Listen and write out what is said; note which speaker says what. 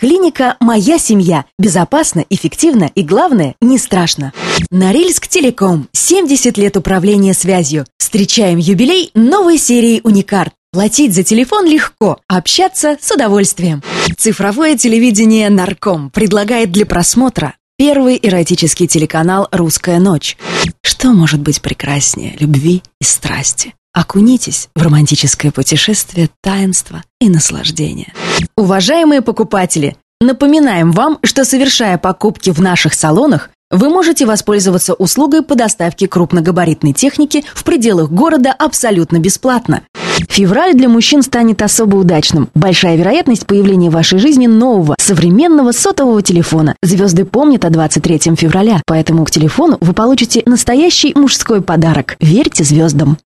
Speaker 1: Клиника «Моя семья». Безопасно, эффективно и, главное, не страшно. Норильск Телеком. 70 лет управления связью. Встречаем юбилей новой серии «Уникарт». Платить за телефон легко, общаться с удовольствием. Цифровое телевидение «Нарком» предлагает для просмотра первый эротический телеканал «Русская ночь». Что может быть прекраснее любви и страсти? Окунитесь в романтическое путешествие таинства и наслаждения. Уважаемые покупатели, напоминаем вам, что, совершая покупки в наших салонах, вы можете воспользоваться услугой по доставке крупногабаритной техники в пределах города абсолютно бесплатно. Февраль для мужчин станет особо удачным. Большая вероятность появления в вашей жизни нового, современного сотового телефона. Звезды помнят о 23 февраля, поэтому к телефону вы получите настоящий мужской подарок. Верьте звездам.